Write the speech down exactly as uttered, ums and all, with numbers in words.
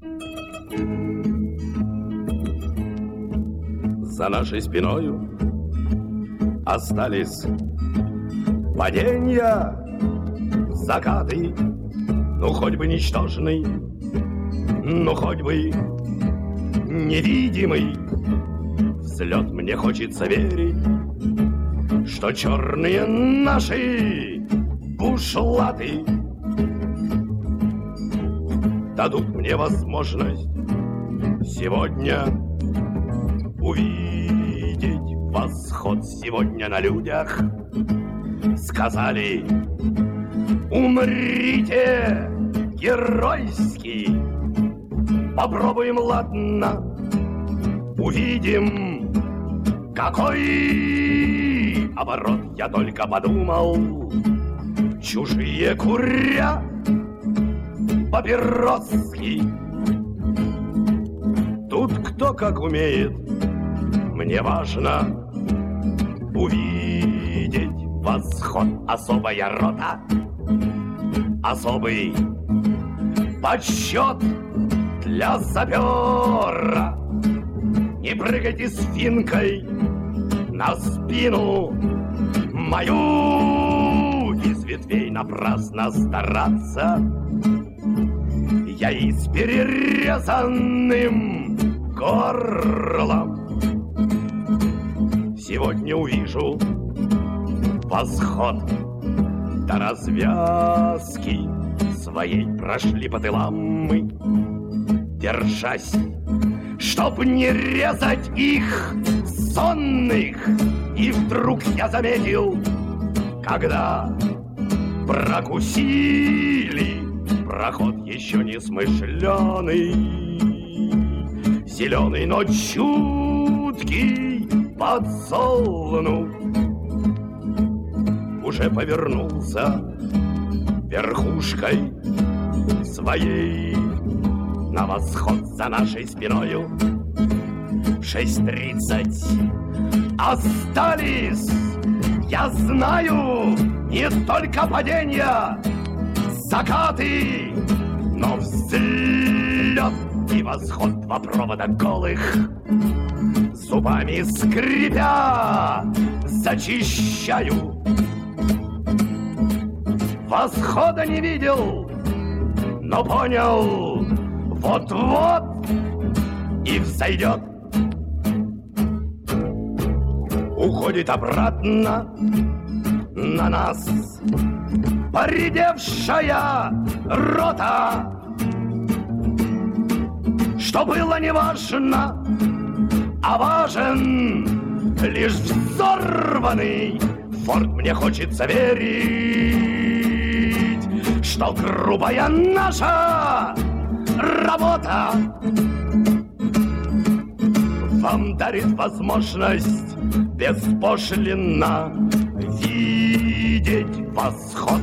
За нашей спиною остались паденья, закаты, ну хоть бы ничтожный, ну хоть бы невидимый взлет. Мне хочется верить, что черные наши бушлаты дадут мне возможность сегодня увидеть восход. Сегодня на людях сказали: умрите геройски. Попробуем, ладно, увидим, какой оборот. Я только подумал, чужие куря папироски. Тут кто как умеет, мне важно увидеть восход. Особая рота, особый подсчет для сапера. Не прыгайте с финкой на спину мою, из ветвей напрасно стараться. Я и с перерезанным горлом сегодня увижу восход. До развязки своей прошли по тылам мы, держась, чтоб не резать их сонных. И вдруг я заметил, когда прокусили проход еще не смышленый, зеленый, но чуткий подсолнух уже повернулся верхушкой своей на восход. За нашей спиною в шесть тридцать остались, я знаю, не только падения, закаты, но взлет и восход. Два провода голых, зубами скрипя, зачищаю. Восхода не видел, но понял, вот-вот и взойдет. Уходит обратно на нас поредевшая рота. Что было неважно, а важен лишь взорванный форт. Мне хочется верить, что грубая наша работа вам дарит возможность беспошлинно видеть восход.